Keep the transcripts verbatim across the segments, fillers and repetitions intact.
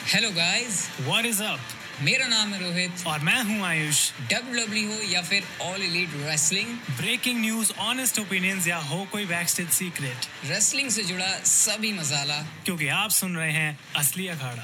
Hello guys, What is up? मेरा नाम है रोहित और मैं हूं आयुष। डब्ल्यू डब्ल्यू हो या फिर All Elite Wrestling, breaking news, honest opinions या हो कोई बैकस्टेज सीक्रेट, रेसलिंग से जुड़ा सभी मसाला, क्योंकि आप सुन रहे हैं असली अखाड़ा।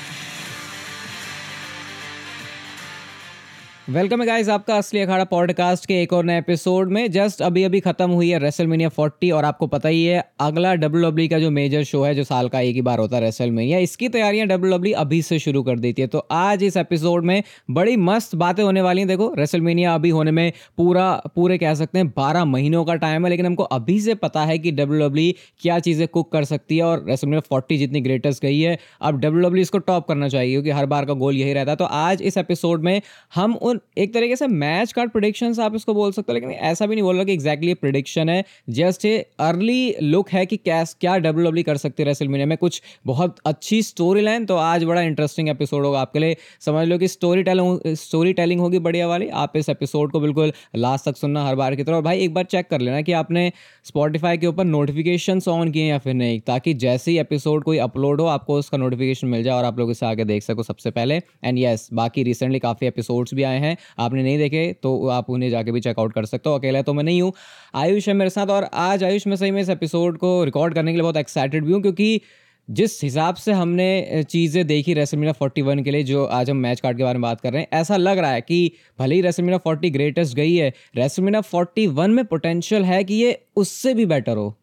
वेलकम है गाइस आपका असली अखाड़ा पॉडकास्ट के एक और नए एपिसोड में। जस्ट अभी अभी खत्म हुई है रेसलमेनिया फोर्टी और आपको पता ही है अगला डब्ल्यू डब्ल्यू का जो मेजर शो है जो साल का एक ही बार होता है रेसलमेनिया, इसकी तैयारियां डब्ल्यू डब्ल्यू अभी से शुरू कर देती है। तो आज इस एपिसोड में बड़ी मस्त बातें होने वाली हैं। देखो, रेसलमेनिया अभी होने में पूरा पूरे कह सकते हैं बारह महीनों का टाइम है, लेकिन हमको अभी से पता है कि डब्ल्यू डब्ल्यू क्या चीज़ें कुक कर सकती है और रेसलमेनिया फोर्टी जितनी ग्रेटेस्ट गई है अब डब्ल्यू डब्ल्यू इसको टॉप करना चाहिए, क्योंकि हर बार का गोल यही रहता है। तो आज इस एपिसोड में हम उन एक तरीके से मैच कार्ड प्रेडिक्शंस आप इसको बोल सकते हो, लेकिन ऐसा भी नहीं बोल रहा कि एग्जैक्टली प्रेडिक्शन है, जस्ट ए अर्ली लुक है कि क्या क्या डब्ल्यू डब्ल्यू कर सकती है रेसलमेनिया में कुछ बहुत अच्छी स्टोरी लाइन। तो आज बड़ा इंटरेस्टिंग एपिसोड होगा आपके लिए। समझ लो कि स्टोरी टेलिंग स्टोरी टेलिंग होगी बढ़िया वाली। आप इस एपिसोड को बिल्कुल लास्ट तक सुनना हर बार की तरह। और भाई एक बार चेक कर लेना कि आपने स्पॉटिफाई के ऊपर नोटिफिकेशन ऑन किए या फिर नहीं, ताकि जैसे ही एपिसोड कोई अपलोड हो आपको उसका नोटिफिकेशन मिल जाए और आप लोग इसे आगे देख सको सबसे पहले। एंड यस, बाकी रिसेंटली काफ़ी एपिसोड्स भी आए हैं, आपने नहीं देखे तो आप उन्हें जाके भी चेकआउट कर सकते हो। अकेला तो मैं नहीं हूँ, आयुष है मेरे साथ। और आज आयुष मैं सही में इस एपिसोड को रिकॉर्ड करने के लिए बहुत एक्साइटेड भी हूँ, क्योंकि जिस हिसाब से हमने चीज़ें देखी रेसलमेनिया फोर्टी वन के लिए, जो आज हम मैच कार्ड के बारे में बात कर रहे हैं, ऐसा लग रहा है कि भले ही रेसलमेनिया फोर्टी ग्रेटेस्ट गई है, रेसलमेनिया फोर्टी वन में पोटेंशियल है कि ये उससे भी बेटर हो।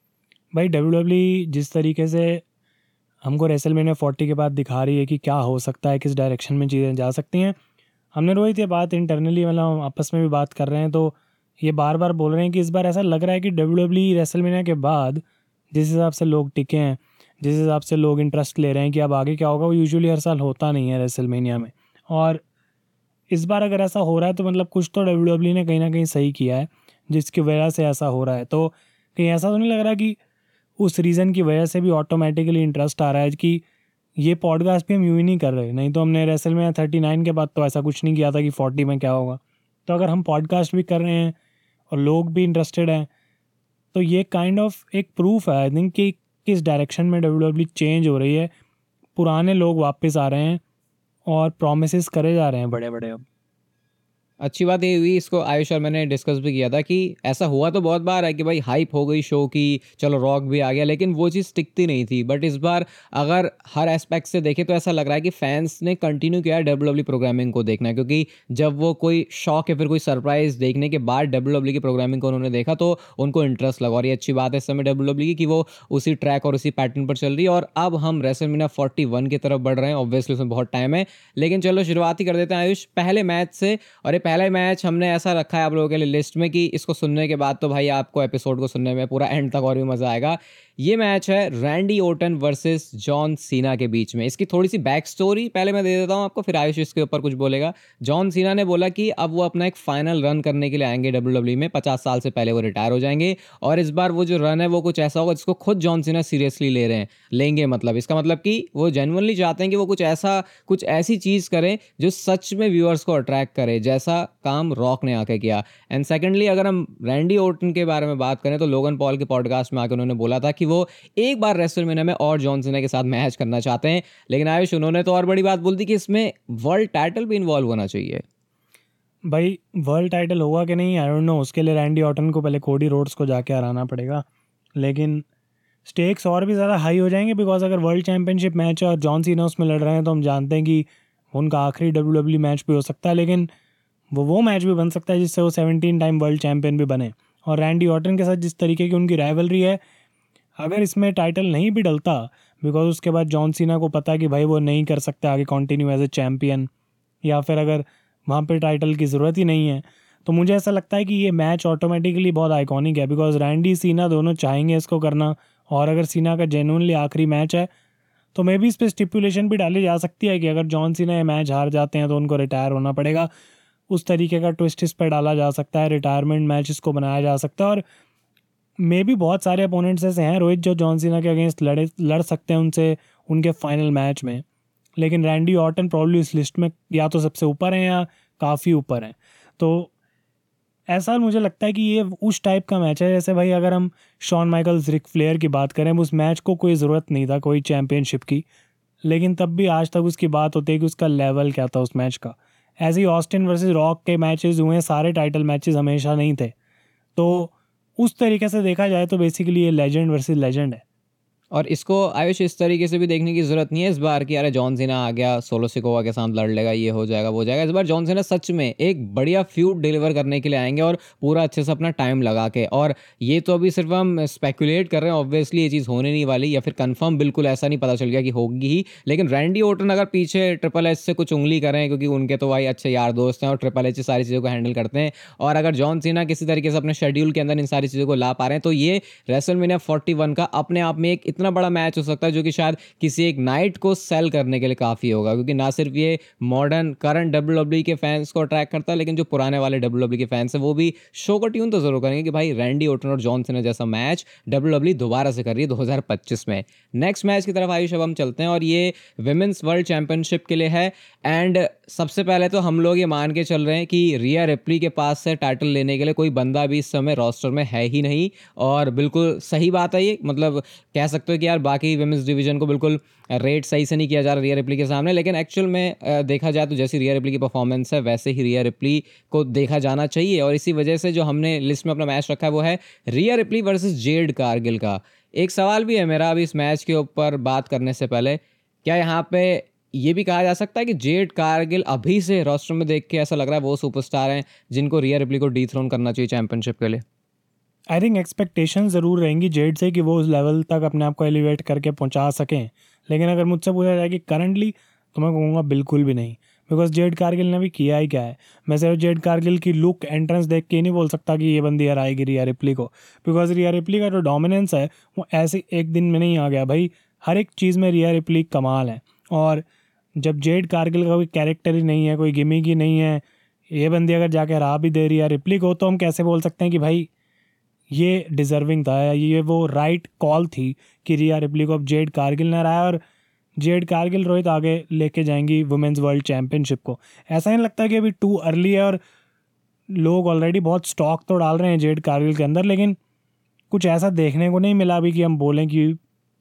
भाई डब्ल्यू डब्ल्यू जिस तरीके से हमको रेसलमेनिया फोर्टी के बाद दिखा रही है कि क्या हो सकता है, किस डायरेक्शन में चीज़ें जा सकती हैं। हमने रोहित ये बात इंटरनली मतलब हम आपस में भी बात कर रहे हैं, तो ये बार बार बोल रहे हैं कि इस बार ऐसा लग रहा है कि डब्ल्यू डब्ल्यू रेसलमेनिया के बाद जिस हिसाब से लोग टिके हैं, जिस हिसाब से लोग इंटरेस्ट ले रहे हैं कि अब आगे क्या होगा, वो यूजुअली हर साल होता नहीं है रेसलमेनिया में। और इस बार अगर ऐसा हो रहा है तो मतलब कुछ तो डब्ल्यू डब्ल्यू ने कहीं ना कहीं सही किया है जिसकी वजह से ऐसा हो रहा है। तो कहीं ऐसा तो नहीं लग रहा कि उस रीज़न की वजह से भी ऑटोमेटिकली इंटरेस्ट आ रहा है कि ये पॉडकास्ट भी हम यूँ ही नहीं कर रहे। नहीं तो हमने रेसलमेनिया थर्टी नाइन के बाद तो ऐसा कुछ नहीं किया था कि फोर्टी में क्या होगा। तो अगर हम पॉडकास्ट भी कर रहे हैं और लोग भी इंटरेस्टेड हैं, तो ये काइंड ऑफ एक प्रूफ है आई थिंक कि किस डायरेक्शन में डब्ल्यू डब्ल्यू चेंज हो रही है। पुराने लोग वापस आ रहे हैं और प्रोमिसेस करे जा रहे हैं बड़े बड़े। अब अच्छी बात ये हुई, इसको आयुष और मैंने डिस्कस भी किया था कि ऐसा हुआ तो बहुत बार है कि भाई हाइप हो गई शो की, चलो रॉक भी आ गया, लेकिन वो चीज़ टिकती नहीं थी। बट इस बार अगर हर एस्पेक्ट से देखें तो ऐसा लग रहा है कि फैंस ने कंटिन्यू किया है डब्ल्यू डब्ल्यू प्रोग्रामिंग को देखना, क्योंकि जब वो कोई शॉक या फिर कोई सरप्राइज देखने के बाद डब्ल्यू डब्ल्यू की प्रोग्रामिंग को उन्होंने देखा तो उनको इंटरेस्ट लगा। और ये अच्छी बात है इस समय डब्ल्यू डब्ल्यू की कि वो उसी ट्रैक और उसी पैटर्न पर चल रही है। और अब हम रेसलमेनिया फोर्टी वन की तरफ बढ़ रहे हैं। ऑब्वियसली उसमें बहुत टाइम है, लेकिन चलो शुरुआत ही कर देते हैं आयुष पहले मैच से। और ये पहला मैच हमने ऐसा रखा है आप लोगों के लिए लिस्ट में कि इसको सुनने के बाद तो भाई आपको एपिसोड को सुनने में पूरा एंड तक और भी मजा आएगा। ये मैच है Randy Orton versus John Cena के बीच में। इसकी थोड़ी सी बैक स्टोरी पहले मैं दे देता हूं आपको, फिर आयुष इसके ऊपर कुछ बोलेगा। जॉन सीना ने बोला कि अब वो अपना एक फाइनल रन करने के लिए आएंगे डब्ल्यू डब्ल्यू में। पचास साल से पहले वो रिटायर हो जाएंगे और इस बार वो जो रन है वो कुछ ऐसा होगा जिसको खुद जॉन सीना सीरियसली ले रहे हैं लेंगे। मतलब इसका मतलब कि वो जेन्युइनली चाहते हैं कि वो कुछ ऐसा कुछ ऐसी चीज़ करें जो सच में व्यूअर्स को अट्रैक्ट करे, जैसा काम रॉक ने आके किया। एंड सेकेंडली अगर हम रैंडी ओर्टन के बारे में बात करें तो लोगन पॉल के पॉडकास्ट में आकर उन्होंने बोला था कि वो एक बार रेसलमेनिया में और जॉन सीना के साथ मैच करना चाहते हैं। लेकिन आयुष उन्होंने तो और बड़ी बात बोल दी कि इसमें वर्ल्ड टाइटल भी इन्वॉल्व होना चाहिए। भाई वर्ल्ड टाइटल होगा कि नहीं आई डोंट नो, उसके लिए रैंडी ऑर्टन को पहले कोडी रोड्स को जाके हराना पड़ेगा। लेकिन स्टेक्स और भी ज़्यादा हाई हो जाएंगे बिकॉज अगर वर्ल्ड चैंपियनशिप मैच है और जॉन सीना उसमें लड़ रहे हैं तो हम जानते हैं कि उनका आखिरी डब्ल्यू डब्ल्यू मैच भी हो सकता है, लेकिन वो वो मैच भी बन सकता है जिससे वो सेवनटीन टाइम वर्ल्ड चैंपियन भी बने। और रैंडी ऑर्टन के साथ जिस तरीके की उनकी राइवलरी है, अगर इसमें टाइटल नहीं भी डलता बिकॉज उसके बाद जॉन सीना को पता है कि भाई वो नहीं कर सकते आगे कंटिन्यू एज ए चैम्पियन, या फिर अगर वहाँ पे टाइटल की ज़रूरत ही नहीं है, तो मुझे ऐसा लगता है कि ये मैच ऑटोमेटिकली बहुत आइकॉनिक है बिकॉज रैंडी सीना दोनों चाहेंगे इसको करना। और अगर सीना का जेन्युइनली आखिरी मैच है तो मे भी इस पर स्टिपुलेशन भी डाली जा सकती है कि अगर जॉन सीना ये मैच हार जाते हैं तो उनको रिटायर होना पड़ेगा। उस तरीके का ट्विस्ट इस पर डाला जा सकता है, रिटायरमेंट मैच इसको बनाया जा सकता है। और मे भी बहुत सारे अपोनेंट्स ऐसे हैं रोहित जो जॉन सीना के अगेंस्ट लड़े लड़ सकते हैं उनसे उनके फाइनल मैच में, लेकिन रैंडी ऑर्टन प्रॉब्ली इस लिस्ट में या तो सबसे ऊपर हैं या काफ़ी ऊपर हैं। तो ऐसा मुझे लगता है कि ये उस टाइप का मैच है जैसे भाई अगर हम शॉन माइकल्स रिक फ्लेयर की बात करें, उस मैच को कोई ज़रूरत नहीं था कोई चैम्पियनशिप की, लेकिन तब भी आज तक उसकी बात होती है कि उसका लेवल क्या था उस मैच का। ऐसे ही ऑस्टिन वर्सेस रॉक के मैचेस हुए, सारे टाइटल मैचेस हमेशा नहीं थे। तो उस तरीके से देखा जाए तो बेसिकली ये लेजेंड वर्सेस लेजेंड है। और इसको आयुष इस तरीके से भी देखने की जरूरत नहीं है इस बार कि अरे जॉन सीना आ गया, सोलो सिकोवा के साथ लड़ लेगा, ये हो जाएगा वो हो जाएगा। इस बार जॉन सीना सच में एक बढ़िया फ्यूड डिलीवर करने के लिए आएंगे और पूरा अच्छे से अपना टाइम लगा के। और ये तो अभी सिर्फ हम स्पेकुलेट कर रहे हैं, ऑब्वियसली ये चीज़ होने नहीं वाली, या फिर कंफर्म बिल्कुल ऐसा नहीं पता चल गया कि होगी ही। लेकिन रैंडी ओर्टन अगर पीछे ट्रिपल एच से कुछ उंगली करें, क्योंकि उनके तो भाई अच्छे यार दोस्त हैं और ट्रिपल एच सारी चीज़ों को हैंडल करते हैं, और अगर जॉन सीना किसी तरीके से अपने शेड्यूल के अंदर इन सारी चीज़ों को ला पा रहे हैं, तो ये रेसलमेनिया फोर्टी वन का अपने आप में एक इतना बड़ा मैच हो सकता है जो कि शायद किसी एक नाइट को सेल करने के लिए काफ़ी होगा। क्योंकि ना सिर्फ ये modern current W W E के फैंस को अट्रैक्ट करता है, लेकिन जो पुराने वाले डब्ल्यू डब्ल्यू ई के फैंस हैं वो भी शो को ट्यून तो जरूर करेंगे कि भाई रैंडी ओर्टन और जॉन सीना जैसा मैच डब्ल्यू डब्ल्यू ई दोबारा से कर रही है दो हज़ार पच्चीस में। नेक्स्ट मैच की तरफ आयुष अब हम चलते हैं, और ये विमेंस वर्ल्ड चैंपियनशिप के लिए है। एंड सबसे पहले तो हम लोग ये मान के चल रहे हैं कि रिया रिप्ली के पास से टाइटल लेने के लिए कोई बंदा भी इस समय रोस्टर में है ही नहीं, और बिल्कुल सही बात है ये। मतलब कह सकते हो कि यार बाकी विमेंस डिवीजन को बिल्कुल रेट सही से नहीं किया जा रहा रिया रिप्ली के सामने, लेकिन एक्चुअल में अ, देखा जाए तो जैसी रिया रिप्ली की परफॉर्मेंस है वैसे ही रिया रिप्ली को देखा जाना चाहिए। और इसी वजह से जो हमने लिस्ट में अपना मैच रखा है वो है Rhea Ripley versus Jade Cargill का। एक सवाल भी है मेरा अभी इस मैच के ऊपर बात करने से पहले, क्या यहाँ पे ये भी कहा जा सकता है कि जेड कारगिल अभी से रोस्टर में देख के ऐसा लग रहा है वो सुपरस्टार हैं जिनको रिया रिप्ली को डीथ्रोन करना चाहिए चैंपियनशिप के लिए? आई थिंक एक्सपेक्टेशन ज़रूर रहेंगी जेड से कि वो उस लेवल तक अपने आप को एलिवेट करके पहुंचा सकें, लेकिन अगर मुझसे पूछा जाए कि करंटली, तो मैं कहूँगा बिल्कुल भी नहीं। बिकॉज जेड कारगिल ने भी किया ही क्या है। मैं सिर्फ जेड कारगिल की लुक एंट्रेंस देख के नहीं बोल सकता कि ये बंदी हराएगी रिया रिप्ली को, बिकॉज रिया रिप्ली का जो डोमिनेंस है वो ऐसे एक दिन में नहीं आ गया भाई। हर एक चीज़ में रिया रिप्ली कमाल है, और जब जेड कारगिल का कोई कैरेक्टर ही नहीं है, कोई गिमिक ही नहीं है, ये बंदी अगर जाके हरा भी दे रिया रिप्ली को, तो हम कैसे बोल सकते हैं कि भाई ये डिज़र्विंग था, ये वो राइट कॉल थी कि रिया रिप्ली को अब जेड कारगिल ने हराया, और जेड कारगिल रोहित आगे लेके जाएंगी वुमेंस वर्ल्ड चैंपियनशिप को। ऐसा नहीं लगता कि अभी टू अर्ली है और लोग ऑलरेडी बहुत स्टॉक तो डाल रहे हैं जेड कारगिल के अंदर, लेकिन कुछ ऐसा देखने को नहीं मिला अभी कि हम बोलें कि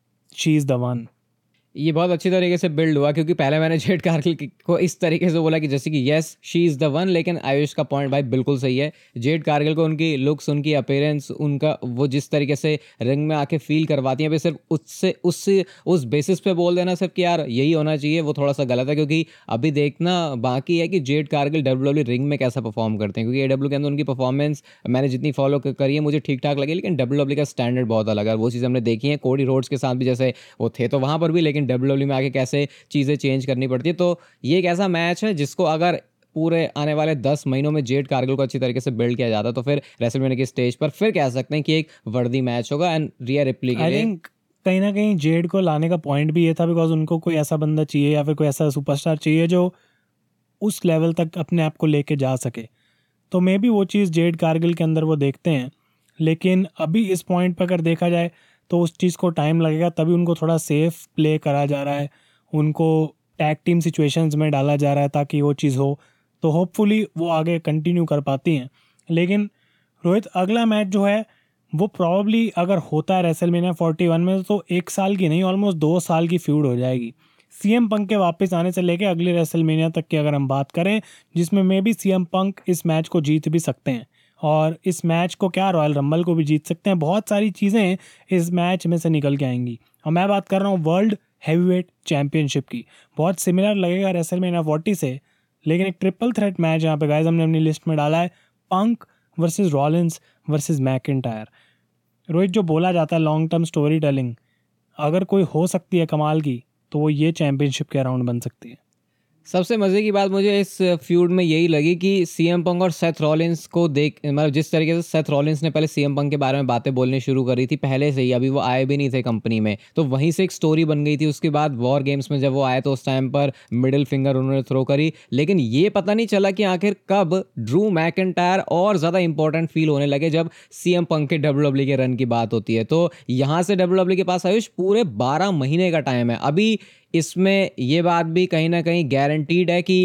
शी इज़ द वन। ये बहुत अच्छी तरीके से बिल्ड हुआ, क्योंकि पहले मैंने जेड कारगिल की- को इस तरीके से बोला कि जैसे कि yes she is the one, लेकिन आयुष का पॉइंट भाई बिल्कुल सही है। जेड कारगिल को उनकी लुक्स, उनकी अपीयरेंस, उनका वो जिस तरीके से रिंग में आके फील करवाती हैं, सिर्फ उससे उससे उस बेसिस पे बोल देना सिर्फ कि यार यही होना चाहिए, वो थोड़ा सा गलत है। क्योंकि अभी देखना बाकी है कि Jade Cargill W W ring में कैसा परफॉर्म करते हैं, क्योंकि ए डब्ल्यू के अंदर उनकी परफॉर्मेंस मैंने जितनी फॉलो करी है मुझे ठीक ठाक लगी, लेकिन डब्ल्यू डब्ल्यू का स्टैंडर्ड बहुत अलग है। वो चीज़ हमने देखी है कोडी रोड्स के साथ भी, जैसे वो थे तो वहाँ पर भी, लेकिन डब्ल्यू डब्ल्यू में आके कैसे चीज़ें चेंज करनी पड़ती है। तो ये एक ऐसा मैच है जिसको अगर पूरे आने वाले दस महीनों में जेड कारगिल को अच्छी तरीके से बिल्ड किया जाता है तो फिर रेसलमेनिया के स्टेज पर फिर कह सकते हैं कि एक वर्दी मैच होगा। एंड रिया रिप्ली के आई लिए थिंक कहीं ना कहीं जेड को लाने का पॉइंट भी ये था, बिकॉज उनको कोई ऐसा बंदा चाहिए या फिर कोई ऐसा सुपरस्टार चाहिए जो उस लेवल तक अपने आप को लेके जा सके। तो मे बी वो चीज़ जेड कारगिल के अंदर वो देखते हैं, लेकिन अभी इस पॉइंट पर अगर देखा जाए तो उस चीज़ को टाइम लगेगा, तभी उनको थोड़ा सेफ प्ले करा जा रहा है, उनको टैग टीम सिचुएशंस में डाला जा रहा है ताकि वो चीज़ हो, तो होपफुली वो आगे कंटिन्यू कर पाती हैं। लेकिन रोहित अगला मैच जो है वो प्रॉब्ली अगर होता है रेसलमेनिया फोर्टी वन में तो एक साल की नहीं ऑलमोस्ट दो साल की फ्यूड हो जाएगी। सीएम पंक के वापस आने से लेके अगली रेसलमेनिया तक की अगर हम बात करें, जिसमें मे बी सीएम पंक इस मैच को जीत भी सकते हैं, और इस मैच को क्या रॉयल रंबल को भी जीत सकते हैं। बहुत सारी चीज़ें इस मैच में से निकल के आएंगी, और मैं बात कर रहा हूँ वर्ल्ड हैवीवेट चैंपियनशिप की। बहुत सिमिलर लगेगा रेसलमेनिया फोर्टी से, लेकिन एक ट्रिपल थ्रेट मैच यहाँ पे गाइस हमने अपनी लिस्ट में डाला है, Punk versus Rollins versus McIntyre. Rohit, जो बोला जाता है लॉन्ग टर्म स्टोरी टेलिंग, अगर कोई हो सकती है कमाल की तो वो ये चैंपियनशिप के अराउंड बन सकती है। सबसे मज़े की बात मुझे इस फ्यूड में यही लगी कि सीएम पंक और सेथ रॉलिंस को देख, मतलब जिस तरीके से सेथ रॉलिंस ने पहले सीएम पंक के बारे में बातें बोलनी शुरू करी थी पहले से ही, अभी वो आए भी नहीं थे कंपनी में, तो वहीं से एक स्टोरी बन गई थी। उसके बाद वॉर गेम्स में जब वो आए तो उस टाइम पर मिडिल फिंगर उन्होंने थ्रो करी, लेकिन ये पता नहीं चला कि आखिर कब ड्रू मैकिंटायर और ज़्यादा इंपॉर्टेंट फील होने लगे जब सीएम पंक के डब्ल्यू डब्ल्यू के रन की बात होती है। तो यहाँ से डब्ल्यू डब्ल्यू के पास आयुष पूरे बारह महीने का टाइम है। अभी इसमें ये बात भी कहीं ना कहीं गारंटीड है कि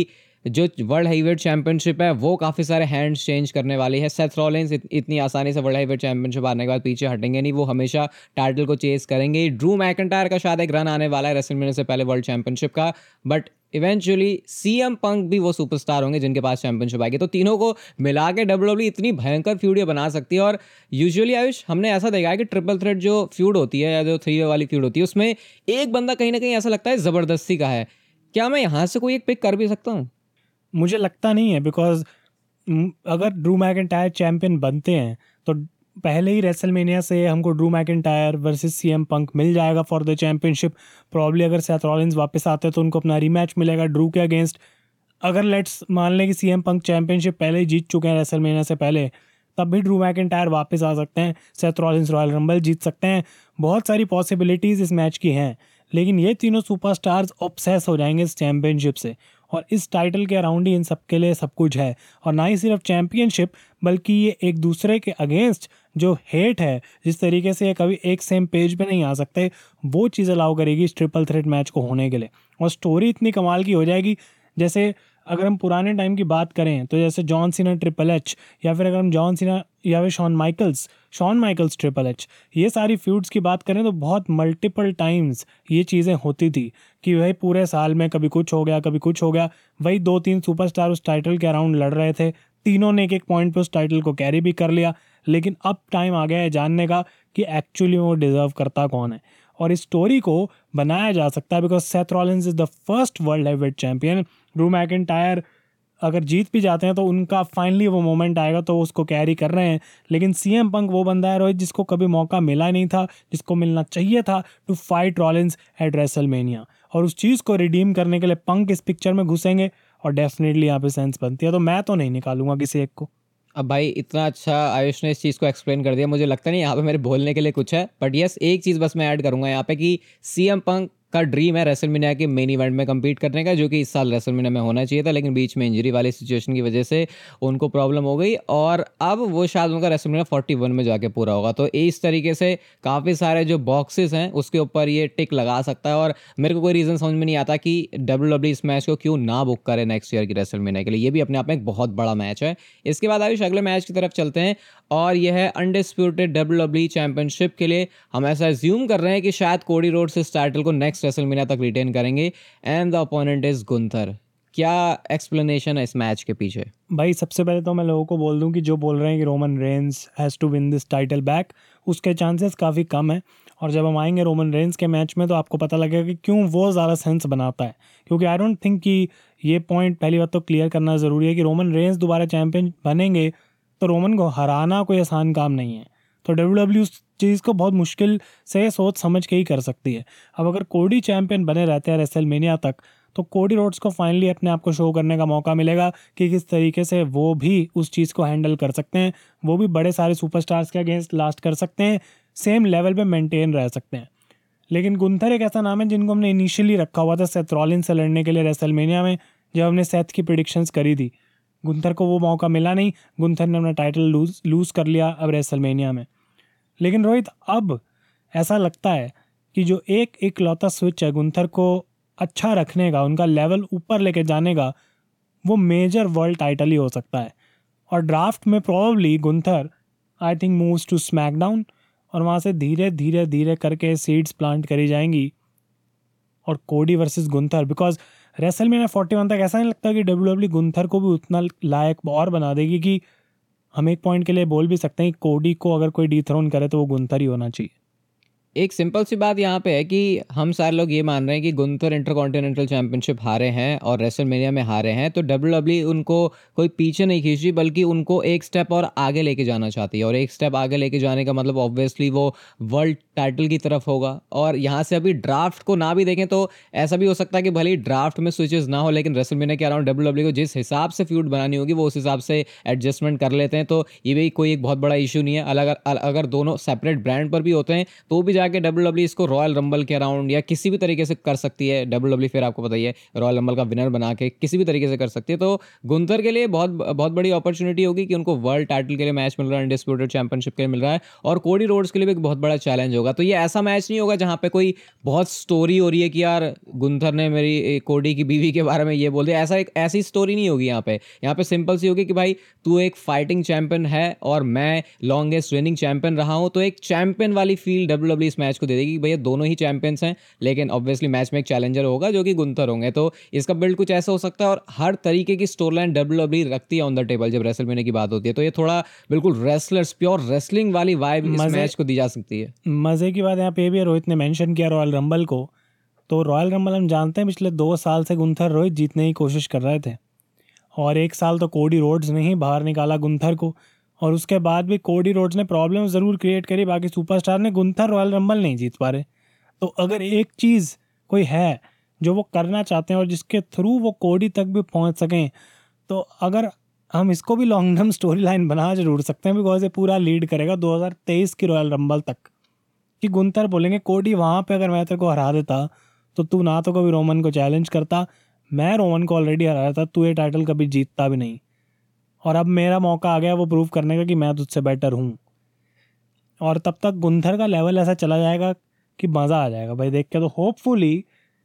जो वर्ल्ड हेवीवेट चैंपियनशिप है वो काफ़ी सारे हैंड्स चेंज करने वाली है। सेथ रॉलिंस इत, इतनी आसानी से वर्ल्ड हेवीवेट चैंपियनशिप हारने के बाद पीछे हटेंगे नहीं, वो हमेशा टाइटल को चेस करेंगे। ड्रू मैकिंटायर का शायद एक रन आने वाला है रेसलमेनिया से पहले वर्ल्ड चैंपियनशिप का, बट इवेंचुअली सीएम पंक भी वो सुपरस्टार होंगे जिनके पास चैंपियनशिप आएगी। तो तीनों को मिला के डब्ल्यूडब्ल्यूई इतनी भयंकर फ्यूड ये बना सकती है। और यूजुअली आयुष हमने ऐसा देखा है कि ट्रिपल थ्रेट जो फ्यूड होती है या जो थ्री वे वाली फ्यूड होती है उसमें एक बंदा कहीं ना कहीं ऐसा लगता है ज़बरदस्ती का है। क्या मैं यहाँ से कोई एक पिक कर भी सकता हूँ? मुझे लगता नहीं है, बिकॉज अगर ड्रू मैकिंटायर चैंपियन बनते हैं तो पहले ही रेसलमेनिया से हमको Drew McIntyre versus CM Punk मिल जाएगा फॉर द चैंपियनशिप। प्रॉब्ली अगर सेथ रॉलिंस वापस आते हैं तो उनको अपना रीमैच मिलेगा ड्रू के अगेंस्ट। अगर लेट्स मान लें कि सीएम पंक चैंपियनशिप पहले ही जीत चुके हैं रेसलमेनिया से पहले, तब भी ड्रू मैकिंटायर वापस आ सकते हैं, सेथ रॉलिंस रॉयल रंबल जीत सकते हैं। बहुत सारी पॉसिबिलिटीज़ इस मैच की हैं, लेकिन ये तीनों सुपरस्टार्स ऑब्सेस हो जाएंगे इस चैंपियनशिप से, और इस टाइटल के अराउंड ही इन सब के लिए सब कुछ है। और ना ही सिर्फ चैंपियनशिप, बल्कि ये एक दूसरे के अगेंस्ट जो हेट है, जिस तरीके से ये कभी एक सेम पेज पे नहीं आ सकते, वो चीज़ अलाउ करेगी इस ट्रिपल थ्रेट मैच को होने के लिए। और स्टोरी इतनी कमाल की हो जाएगी, जैसे अगर हम पुराने टाइम की बात करें तो जैसे जॉन सीना ट्रिपल एच, या फिर अगर हम जॉन सीना या फिर Shawn Michaels Shawn Michaels Triple H, ये सारी फ्यूड्स की बात करें तो बहुत मल्टीपल टाइम्स ये चीज़ें होती थी कि भाई पूरे साल में कभी कुछ हो गया कभी कुछ हो गया। वही दो तीन सुपरस्टार उस टाइटल के अराउंड लड़ रहे थे, तीनों ने एक एक पॉइंट पे उस टाइटल को कैरी भी कर लिया। लेकिन अब टाइम आ गया है जानने का कि एक्चुअली वो डिज़र्व करता कौन है, और इस स्टोरी को बनाया जा सकता है because Seth Rollins is the first world heavyweight champion. Drew McIntyre अगर जीत भी जाते हैं तो उनका फाइनली वो मोमेंट आएगा तो उसको कैरी कर रहे हैं। लेकिन सीएम पंक वो बंदा है रोहित जिसको कभी मौका मिला नहीं था, जिसको मिलना चाहिए था to fight Rollins at WrestleMania, और उस चीज़ को रिडीम करने के लिए पंक इस पिक्चर में घुसेंगे और डेफिनेटली यहाँ पे सेंस बनती है। तो मैं तो नहीं निकालूंगा किसी एक को। अब भाई इतना अच्छा आयुष ने इस चीज़ को एक्सप्लेन कर दिया, मुझे लगता नहीं यहाँ पे मेरे बोलने के लिए कुछ है। बट यस, एक चीज़ बस मैं ऐड करूँगा यहाँ पे कि सीएम पंक का ड्रीम है रेसलमेनिया के मेन इवेंट में कम्पीट करने का, जो कि इस साल रेसलमेनिया में होना चाहिए था, लेकिन बीच में इंजरी वाली सिचुएशन की वजह से उनको प्रॉब्लम हो गई और अब वो शायद उनका रेसलमेनिया फोर्टी वन में जाके पूरा होगा। तो इस तरीके से काफ़ी सारे जो बॉक्सेस हैं उसके ऊपर ये टिक लगा सकता है। और मेरे को कोई रीज़न समझ में नहीं आता कि डब्ल्यूडब्ल्यूई इस मैच को क्यों ना बुक करे नेक्स्ट ईयर की रेसलमेनिया के लिए। ये भी अपने आप में एक बहुत बड़ा मैच है। इसके बाद आयुष अगले मैच की तरफ चलते हैं, और यह है अनडिस्प्यूटेड डब्ल्यूडब्ल्यूई चैंपियनशिप के लिए। हम ऐसा एज्यूम कर रहे हैं कि शायद कोडी रोड्स इस टाइटल को नेक्स्ट रेसलमेनिया तक रिटेन करेंगे, and the opponent is Gunther. क्या एक्सप्लेनेशन है इस मैच के पीछे? भाई सबसे पहले तो मैं लोगों को बोल दूं कि जो बोल रहे हैं कि Roman Reigns has to win this title back, उसके चांसेस काफ़ी कम है। और जब हम आएंगे रोमन रेंस के मैच में तो आपको पता लगेगा कि क्यों वो ज़्यादा सेंस बनाता है। क्योंकि आई डोंट थिंक कि ये पॉइंट पहली बात तो क्लियर करना ज़रूरी है कि रोमन रेंस दोबारा चैंपियन बनेंगे तो रोमन को हराना कोई आसान काम नहीं है। तो डब्ल्यूडब्ल्यू उस चीज़ को बहुत मुश्किल से सोच समझ के ही कर सकती है। अब अगर कोडी चैंपियन बने रहते हैं रेसलमेनिया तक तो कोडी रोड्स को फाइनली अपने आप को शो करने का मौका मिलेगा कि किस तरीके से वो भी उस चीज़ को हैंडल कर सकते हैं। वो भी बड़े सारे सुपरस्टार्स के अगेंस्ट लास्ट कर सकते हैं, सेम लेवल पे मेंटेन रह सकते हैं। लेकिन गुंथर एक ऐसा नाम है जिनको हमने इनिशियली रखा हुआ था सेथ रॉलिंस से लड़ने के लिए रेसलमेनिया में, जब हमने सेथ की प्रेडिक्शंस करी थी। गुंथर को वो मौका मिला नहीं, गुंथर ने अपना टाइटल लूज लूज़ कर लिया अब रेसलमेनिया में। लेकिन रोहित अब ऐसा लगता है कि जो एक इकलौता स्विच है गुंथर को अच्छा रखने का, उनका लेवल ऊपर लेके जाने का, वो मेजर वर्ल्ड टाइटल ही हो सकता है। और ड्राफ्ट में probably Gunther I think moves to SmackDown, और वहाँ से धीरे धीरे धीरे करके सीड्स प्लांट करी जाएंगी और Cody versus Gunther. Because WrestleMania forty one तक ऐसा नहीं लगता कि डब्ल्यूडब्ल्यू गुंथर को भी उतना लायक और बना देगी कि हम एक पॉइंट के लिए बोल भी सकते हैं कि कोडी को अगर कोई डिथ्रोन करे तो वो गुंथर ही होना चाहिए। एक सिंपल सी बात यहाँ पे है कि हम सारे लोग ये मान रहे हैं कि गुंथर इंटरकॉन्टिनेंटल चैंपियनशिप हारे हैं और रेसलमेनिया में हारे हैं, तो डब्ल्यूडब्ल्यूई उनको कोई पीछे नहीं खींच रही बल्कि उनको एक स्टेप और आगे लेके जाना चाहती है। और एक स्टेप आगे लेके जाने का मतलब ऑब्वियसली वो वर्ल्ड टाइटल की तरफ होगा। और यहाँ से अभी ड्राफ्ट को ना भी देखें तो ऐसा भी हो सकता है कि भले ही ड्राफ्ट में स्विचेस ना हो, लेकिन रेसलमेनिया के अराउंड डब्ल्यूडब्ल्यूई को जिस हिसाब से फ्यूड बनानी होगी वो उस हिसाब से एडजस्टमेंट कर लेते हैं। तो ये भी कोई एक बहुत बड़ा इशू नहीं है। अलग अगर दोनों सेपरेट ब्रांड पर भी होते हैं तो भी जाके डब्ल्यू डब्ल्यू इसको रॉयल रंबल के अराउंड या किसी भी तरीके से कर सकती है। डब्ल्यू डब्ल्यू फिर आपको पता ही है रॉयल रंबल का विनर बना के किसी भी तरीके से कर सकती है। तो गुंथर के लिए बहुत बहुत बड़ी अपॉर्चुनिटी होगी कि उनको वर्ल्ड टाइटल के लिए मैच मिल रहा है, अनडिस्प्यूटेड चैंपियनशिप के लिए मिल रहा है, और कोडी रोड्स के लिए भी एक बहुत बड़ा चैलेंज होगा। तो ये ऐसा मैच नहीं होगा जहाँ पे कोई बहुत स्टोरी हो रही है कि यार गुंथर ने मेरी कोडी की बीवी के बारे में ये बोल दिया, ऐसा एक ऐसी स्टोरी नहीं होगी यहाँ पे। यहाँ पे सिंपल सी होगी कि भाई तू एक फाइटिंग चैंपियन है और मैं लॉन्गेस्ट रेनिंग चैंपियन रहा हूँ, तो एक चैंपियन वाली फील डब्ल्यू डब्ल्यू इस मैच को दे देगी कि भैया दोनों ही चैंपियंस हैं, लेकिन ऑब्वियसली मैच में एक चैलेंजर होगा जो कि गुंथर होंगे। तो इसका बिल्ड कुछ ऐसा हो सकता है, और हर तरीके की स्टोरी लाइन डब्ल्यू डब्ल्यू रखती है ऑन द टेबल जब रेसलमेनिया की बात होती है। तो ये थोड़ा बिल्कुल रेसलर्स प्योर रेसलिंग वाली वाइब इस मैच को दी जा सकती है। मज़े की बात यहाँ पे भी है, रोहित ने मेंशन किया रॉयल रंबल को, तो रॉयल रंबल हम जानते हैं पिछले दो साल से गुंथर रोहित जीतने की कोशिश कर रहे थे, और एक साल तो कोडी रोड्स ने ही बाहर निकाला गुंथर को, और उसके बाद भी कोडी रोड्स ने प्रॉब्लम ज़रूर क्रिएट करी, बाकी सुपरस्टार ने, गुंथर रॉयल रंबल नहीं जीत पा रहे। तो अगर एक चीज़ कोई है जो वो करना चाहते हैं और जिसके थ्रू वो कोडी तक भी पहुंच सकें, तो अगर हम इसको भी लॉन्ग टर्म स्टोरी लाइन बना जरूर सकते हैं, बिकॉज ये पूरा लीड करेगा दो हज़ार तेईस की रॉयल रंबल तक, कि गुंथर बोलेंगे कोडी वहाँ पे अगर मैं तेरे को हरा देता तो तू ना तो कभी रोमन को चैलेंज करता, मैं रोमन को ऑलरेडी हराया था, तू ये टाइटल कभी जीतता भी नहीं, और अब मेरा मौका आ गया वो प्रूव करने का कि मैं तुझसे बेटर हूँ। और तब तक गुंथर का लेवल ऐसा चला जाएगा कि मज़ा आ जाएगा भाई देख के। तो होपफुली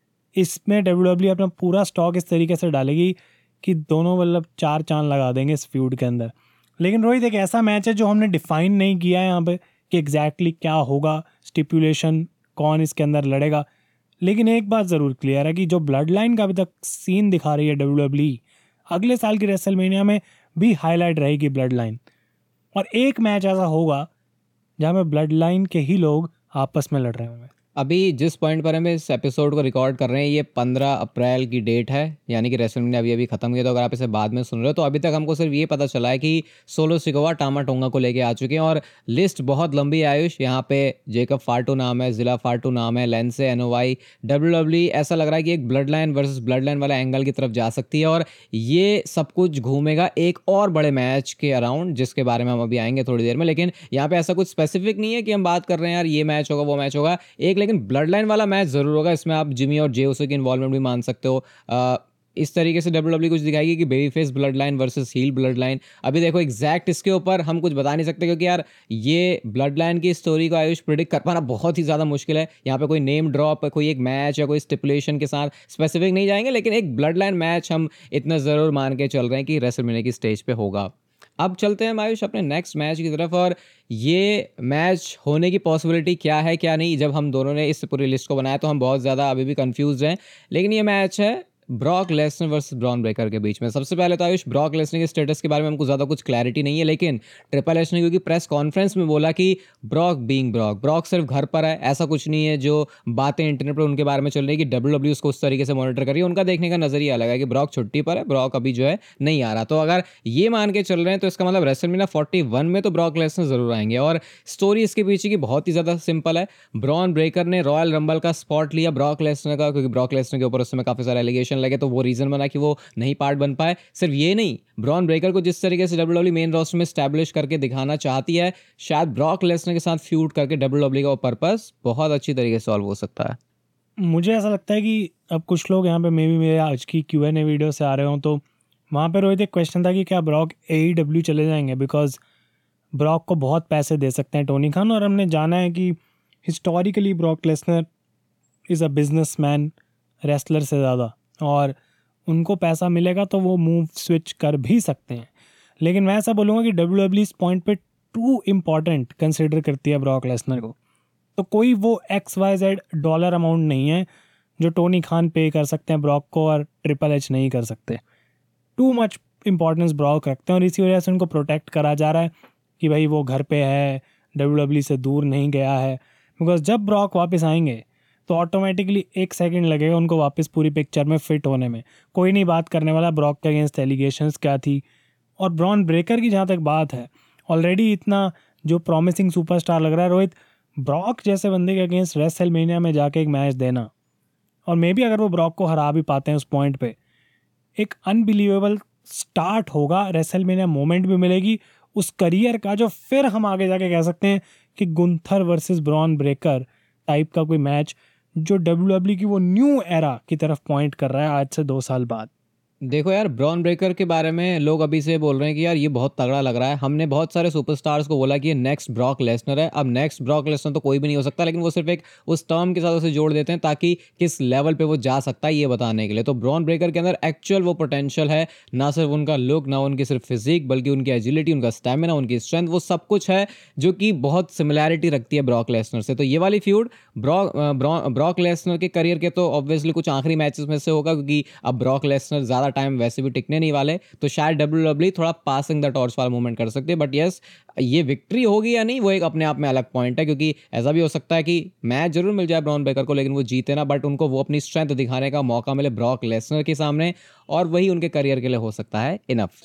इसमें डब्ल्यू डब्ल्यू अपना पूरा स्टॉक इस तरीके से डालेगी कि दोनों मतलब चार चांद लगा देंगे इस फ्यूड के अंदर। लेकिन रोहित एक ऐसा मैच है जो हमने डिफाइन नहीं किया है यहाँ पे कि एग्जैक्टली क्या होगा, स्टिपुलेशन कौन इसके अंदर लड़ेगा। लेकिन एक बात ज़रूर क्लियर है कि जो ब्लड लाइन का अभी तक सीन दिखा रही है डब्ल्यू डब्ल्यू, अगले साल की रेसलमेनिया में भी हाईलाइट रहेगी ब्लड लाइन, और एक मैच ऐसा होगा जहाँ में ब्लड लाइन के ही लोग आपस में लड़ रहे होंगे। अभी जिस पॉइंट पर हम इस एपिसोड को रिकॉर्ड कर रहे हैं ये पंद्रह अप्रैल की डेट है, यानी कि रेसलमेनिया अभी अभी खत्म हुई। तो अगर आप इसे बाद में सुन रहे हो तो अभी तक हमको सिर्फ ये पता चला है कि सोलो सिकोवा टामा टोंगा को लेके आ चुके हैं, और लिस्ट बहुत लंबी है आयुष। यहाँ पे जेकब फार्टू नाम है, जिला फार्टू नाम है, लेंसे एनोवाई, डब्ल्यू डब्ल्यू ऐसा लग रहा है कि एक bloodline versus blood line वाला एंगल की तरफ जा सकती है, और ये सब कुछ घूमेगा एक और बड़े मैच के अराउंड जिसके बारे में हम अभी आएंगे थोड़ी देर में। लेकिन यहाँ पे ऐसा कुछ स्पेसिफिक नहीं है कि हम बात कर रहे हैं यार ये मैच होगा वो मैच होगा एक, लेकिन ब्लड लाइन वाला मैच जरूर होगा। इसमें आप जिमी और जे उसो की इन्वॉल्वमेंट भी मान सकते हो। आ, इस तरीके से डब्ल्यू डब्ल्यू कुछ दिखाएगी कि babyface bloodline versus heel bloodline. अभी देखो एग्जैक्ट इसके ऊपर हम कुछ बता नहीं सकते, क्योंकि यार ये ब्लड लाइन की स्टोरी को आयुष प्रिडिक्ट कर पाना बहुत ही ज़्यादा मुश्किल है। यहाँ पे कोई नेम ड्रॉप, कोई एक मैच या कोई स्टिपुलेशन के साथ स्पेसिफिक नहीं जाएंगे, लेकिन एक ब्लड लाइन मैच हम इतना ज़रूर मान के चल रहे हैं कि रेसलमेनिया की स्टेज पे होगा। अब चलते हैं आयुष अपने नेक्स्ट मैच की तरफ, और ये मैच होने की पॉसिबिलिटी क्या है क्या नहीं। जब हम दोनों ने इस पूरी लिस्ट को बनाया तो हम बहुत ज़्यादा अभी भी कंफ्यूज हैं, लेकिन ये मैच है Brock Lesnar versus Bron Breakker के बीच में। सबसे पहले तो आयुष ब्रॉक लेसनर के स्टेटस के बारे में हमको ज़्यादा कुछ क्लैरिटी नहीं है, लेकिन ट्रिपल एच ने क्योंकि प्रेस कॉन्फ्रेंस में बोला कि ब्रॉक बीइंग ब्रॉक, ब्रॉक सिर्फ घर पर है, ऐसा कुछ नहीं है जो बातें इंटरनेट पर उनके बारे में चल रही है कि डब्ल्यू डब्ल्यू उसको उस तरीके से मॉनिटर कर रही है। उनका देखने का नजरिया अलग है कि ब्रॉक छुट्टी पर है, ब्रॉक अभी जो है नहीं आ रहा। तो अगर ये मान के चल रहे हैं तो इसका मतलब रेसलमेनिया फोर्टी वन में तो ब्रॉक लेसनर जरूर आएंगे। और स्टोरी इसके पीछे की बहुत ही ज़्यादा सिंपल है। ब्रॉन ब्रेकर ने रॉयल रंबल का स्पॉट लिया ब्रॉक लेसनर का, क्योंकि ब्रॉक लेसनर के ऊपर उस समय काफ़ी सारे एलिगेशन लगे, तो वो रीज़न कि वो नहीं पार्ट बन पाए। सिर्फ ये नहीं, ब्रॉन ब्रेकर को जिस तरीके से डब्ल्यू डब्ल्यू मेन रोस्टर में एस्टैब्लिश करके दिखाना चाहती है, शायद ब्रॉक लेसनर के साथ फ्यूड करके डब्ल्यू डब्ल्यू का पर्पस बहुत अच्छी तरीके से सॉल्व हो सकता है। मुझे ऐसा लगता है कि अब कुछ लोग यहाँ पे मे भी मेरे आज की क्यू एन ए वीडियो से आ रहे हों, तो वहाँ पे रोहित एक क्वेश्चन था कि क्या ब्रॉक ए ई डब्ल्यू चले जाएंगे, बिकॉज ब्रॉक को बहुत पैसे दे सकते हैं टोनी खान, और हमने जाना है कि historically Brock Lesnar is a businessman wrestler से ज़्यादा, और उनको पैसा मिलेगा तो वो मूव स्विच कर भी सकते हैं। लेकिन मैं ऐसा बोलूँगा कि डब्ल्यू डब्ल्यू इस पॉइंट पे टू इम्पॉर्टेंट कंसिडर करती है ब्रॉक लेसनर को। तो कोई वो X Y Z dollar amount नहीं है जो टोनी खान पे कर सकते हैं ब्रॉक को और ट्रिपल एच नहीं कर सकते। टू मच इंपॉर्टेंस ब्रॉक रखते हैं, और इसी वजह से उनको प्रोटेक्ट करा जा रहा है कि भाई वो घर पे है, डब्ल्यू डब्ल्यू से दूर नहीं गया है। बिकॉज जब ब्रॉक वापस आएंगे तो ऑटोमेटिकली एक सेकंड लगेगा उनको वापस पूरी पिक्चर में फिट होने में। कोई नहीं बात करने वाला ब्रॉक के अगेंस्ट एलिगेशंस क्या थी। और ब्रॉन ब्रेकर की जहाँ तक बात है, ऑलरेडी इतना जो प्रॉमिसिंग सुपरस्टार लग रहा है रोहित, ब्रॉक जैसे बंदे के अगेंस्ट रेसलमेनिया में जाके एक मैच देना, और मे बी अगर वो ब्रॉक को हरा भी पाते हैं उस पॉइंट पे, एक अनबिलीवेबल स्टार्ट होगा, रेसलमेनिया मोमेंट भी मिलेगी उस करियर का, जो फिर हम आगे जाके कह सकते हैं कि Gunther versus Bron Breakker type का कोई मैच जो डब्ल्यू डब्ल्यू की वो न्यू एरा की तरफ पॉइंट कर रहा है आज से दो साल बाद। देखो यार, ब्रॉन ब्रेकर के बारे में लोग अभी से बोल रहे हैं कि यार ये बहुत तगड़ा लग रहा है। हमने बहुत सारे सुपरस्टार्स को बोला कि ये नेक्स्ट ब्रॉक लेसनर है। अब नेक्स्ट ब्रॉक लेसनर तो कोई भी नहीं हो सकता, लेकिन वो सिर्फ एक उस टर्म के साथ उसे जोड़ देते हैं ताकि किस लेवल पे वो जा सकता है ये बताने के लिए। तो ब्रॉन ब्रेकर के अंदर एक्चुअल वो पोटेंशियल है, ना सिर्फ उनका लुक, ना उनकी सिर्फ फिजिक, बल्कि उनकी एजिलिटी, उनका स्टेमिना, उनकी स्ट्रेंथ, वो सब कुछ है जो कि बहुत सिमिलैरिटी रखती है ब्रॉक लेसनर से। तो ये वाली फ्यूड ब्रॉक ब्रॉक लेसनर के करियर के तो ऑब्वियसली कुछ आखिरी मैचेस में से होगा, क्योंकि अब ब्रॉक लेसनर ज़्यादा टाइम वैसे भी टिकने नहीं वाले। तो शायद डब्ल्यू डब्ल्यू थोड़ा पासिंग द टॉर्च वाला मूवमेंट कर सकती है। बट यस, ये विक्ट्री होगी या नहीं वो एक अपने आप में अलग पॉइंट है, क्योंकि ऐसा भी हो सकता है कि मैच जरूर मिल जाए ब्रॉन ब्रेकर को, लेकिन वो जीते ना, बट उनको वो अपनी स्ट्रेंथ दिखाने का मौका मिले ब्रॉक लेसनर के सामने, और वही उनके करियर के लिए हो सकता है enough.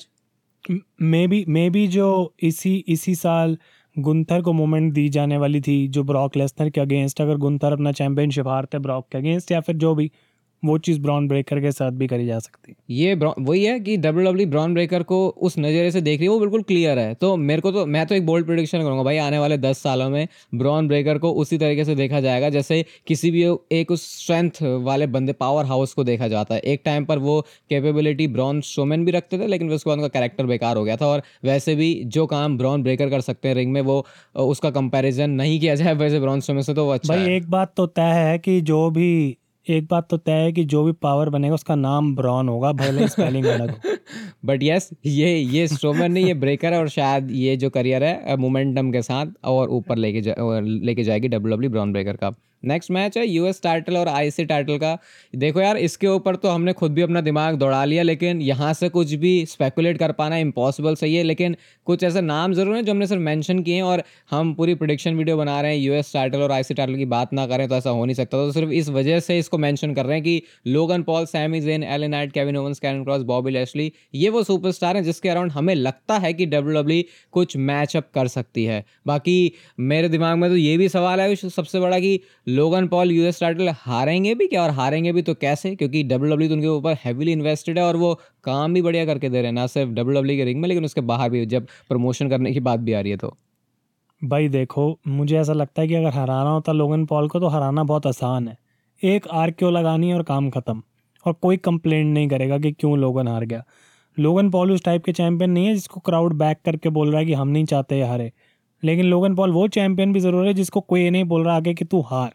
Maybe maybe जो इसी इसी साल गुंथर को मोमेंट दी जाने वाली थी जो ब्रॉक लेसनर के अगेंस्ट, अगर गुंथर अपना चैंपियनशिप हारते ब्रॉक के अगेंस्ट, या फिर जो भी, वो चीज़ ब्रॉन ब्रेकर के साथ भी करी जा सकती है। ये ब्रॉ- वही है कि डब्ल्यू डब्ल्यू ब्रॉन ब्रेकर को उस नज़रिए से देख रही है, वो बिल्कुल क्लियर है। तो मेरे को तो मैं तो एक बोल्ड प्रेडिक्शन करूंगा भाई, आने वाले दस सालों में ब्रॉन ब्रेकर को उसी तरीके से देखा जाएगा जैसे किसी भी एक उस स्ट्रेंथ वाले बंदे, पावर हाउस को देखा जाता है। एक टाइम पर वो कैपेबिलिटी ब्रॉन स्ट्रोमैन भी रखते थे, लेकिन उसके बाद उनका कैरेक्टर बेकार हो गया था। और वैसे भी जो काम ब्रॉन ब्रेकर कर सकते हैं रिंग में, वो उसका कंपैरिजन नहीं किया जाए वैसे ब्रॉन स्ट्रोमैन से, तो वो अच्छा भाई है। एक बात तो तय है कि जो भी एक बात तो तय है कि जो भी पावर बनेगा उसका नाम ब्रॉन होगा, भले स्पेलिंग अलग हो। बट यस, ये ये स्ट्रोमैन नहीं, ये ब्रेकर है, और शायद ये जो करियर है मोमेंटम के साथ और ऊपर लेके जा, लेके जाएगी डब्ल्यू डब्ल्यू ब्रॉन ब्रेकर का। नेक्स्ट मैच है यूएस टाइटल और आईसी टाइटल का। देखो यार, इसके ऊपर तो हमने खुद भी अपना दिमाग दौड़ा लिया, लेकिन यहाँ से कुछ भी स्पेकुलेट कर पाना इम्पॉसिबल सही है। लेकिन कुछ ऐसे नाम जरूर हैं जो हमने सिर्फ मेंशन किए हैं, और हम पूरी प्रेडिक्शन वीडियो बना रहे हैं, यूएस टाइटल और आईसी टाइटल की बात ना करें तो ऐसा हो नहीं सकता। तो सिर्फ इस वजह से इसको मेंशन कर रहे हैं कि Logan Paul, Sami Zayn, Alan Knight, Kevin Owens, Karrion Kross, Bobby Lashley, ये वो सुपरस्टार हैं जिसके अराउंड हमें लगता है कि डब्ल्यू डब्ल्यू कुछ मैचअप कर सकती है। बाकी मेरे दिमाग में तो ये भी सवाल है सबसे बड़ा कि लोगन पॉल यूएस टाइटल हारेंगे भी क्या, और हारेंगे भी तो कैसे, क्योंकि डब्ल्यू डब्ल्यू तो उनके ऊपर हैवीली इन्वेस्टेड है और वो काम भी बढ़िया करके दे रहे हैं, ना सिर्फ डब्ल्यू डब्ल्यू के रिंग में लेकिन उसके बाहर भी, जब प्रमोशन करने की बात भी आ रही है। तो भाई देखो, मुझे ऐसा लगता है कि अगर हराना होता लोगन पॉल को तो हराना बहुत आसान है। एक आर क्यों लगानी है और काम ख़त्म, और कोई कंप्लेंट नहीं करेगा कि क्यों लोगन हार गया। लोगन पॉल उस टाइप के चैंपियन नहीं है जिसको क्राउड बैक करके बोल रहा है कि हम नहीं चाहते ये हारे, लेकिन लोगन पॉल वो चैंपियन भी ज़रूर है जिसको कोई ये नहीं बोल रहा आगे कि तू हार।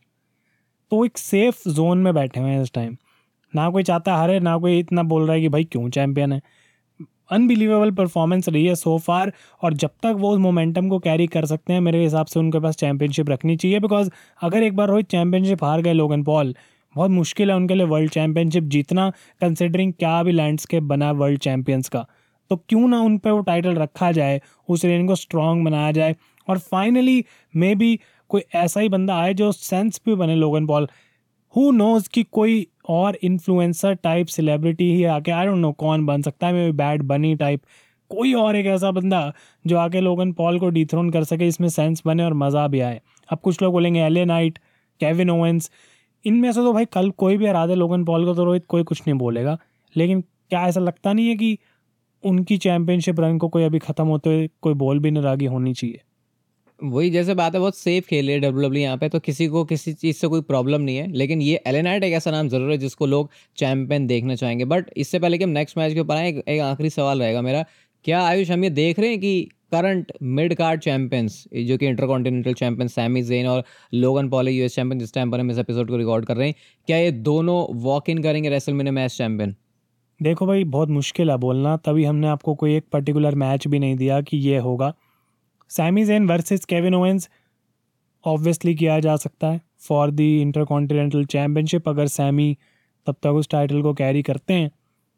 तो वो एक सेफ जोन में बैठे हुए हैं इस टाइम, ना कोई चाहता हारे, ना कोई इतना बोल रहा है कि भाई क्यों चैंपियन है। अनबिलीवेबल परफॉर्मेंस रही है सो फार, और जब तक वो उस मोमेंटम को कैरी कर सकते हैं मेरे हिसाब से उनके पास चैंपियनशिप रखनी चाहिए। बिकॉज अगर एक बार रोहित चैंपियनशिप हार गए लोगन पॉल, बहुत मुश्किल है उनके लिए वर्ल्ड चैंपियनशिप जीतना, कंसिडरिंग क्या भी लैंडस्केप बना वर्ल्ड चैंपियंस का। तो क्यों ना उन पर वो टाइटल रखा जाए, उस रेन को स्ट्रॉन्ग बनाया जाए, और फाइनली मे बी कोई ऐसा ही बंदा आए जो सेंस भी बने लोगन पॉल। हु नोज कि कोई और इन्फ्लुएंसर टाइप सेलिब्रिटी ही आके, आई डोंट नो कौन बन सकता है, maybe Bad Bunny type, कोई और एक ऐसा बंदा जो आके लोगन पॉल को डिथ्रोन कर सके, इसमें सेंस बने और मज़ा भी आए। अब कुछ लोग बोलेंगे एले नाइट, केविन ओवेंस, इनमें से तो भाई कल कोई भी हरा दे लोगन पॉल को तो रोहित कोई कुछ नहीं बोलेगा। लेकिन क्या ऐसा लगता नहीं है कि उनकी चैंपियनशिप रन को कोई अभी ख़त्म होते हुए कोई बोल भी नाराज़गी होनी चाहिए? वही जैसे बात है, बहुत सेफ खेल रही है डब्ल्यू डब्ल्यू यहाँ पे, तो किसी को किसी चीज़ से कोई प्रॉब्लम नहीं है। लेकिन ये एले नाइट एक ऐसा नाम जरूर है जिसको लोग चैंपियन देखना चाहेंगे। बट इससे पहले कि हम नेक्स्ट मैच के ऊपर आए, एक, एक आखिरी सवाल रहेगा मेरा। क्या आयुष, हम ये देख रहे हैं कि करंट मिड कार्ड चैंपियंस जो कि इंटरकॉन्टिनेंटल चैंपियन सैमी ज़ेन और लोगन पॉल यूएस चैंपियन, जिस टाइम पर हम इस एपिसोड को रिकॉर्ड कर रहे हैं, क्या ये दोनों वॉक इन करेंगे रेसलमेनिया मैच चैंपियन? देखो भाई, बहुत मुश्किल है बोलना, तभी हमने आपको कोई एक पर्टिकुलर मैच भी नहीं दिया कि ये होगा। Sami Zayn versus Kevin Owens obviously किया जा सकता है फॉर द इंटरकॉन्टिनेंटल चैम्पियनशिप, अगर सैमी तब तक उस टाइटल को कैरी करते हैं।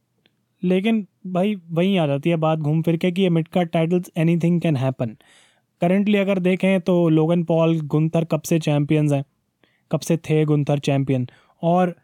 लेकिन भाई वहीं आ जाती है बात घूम फिर के कि ये mid card titles, anything can happen. Currently अगर देखें तो लोगन पॉल, गुंथर कब से चैम्पियंस हैं, कब से थे गुंथर चैम्पियन, और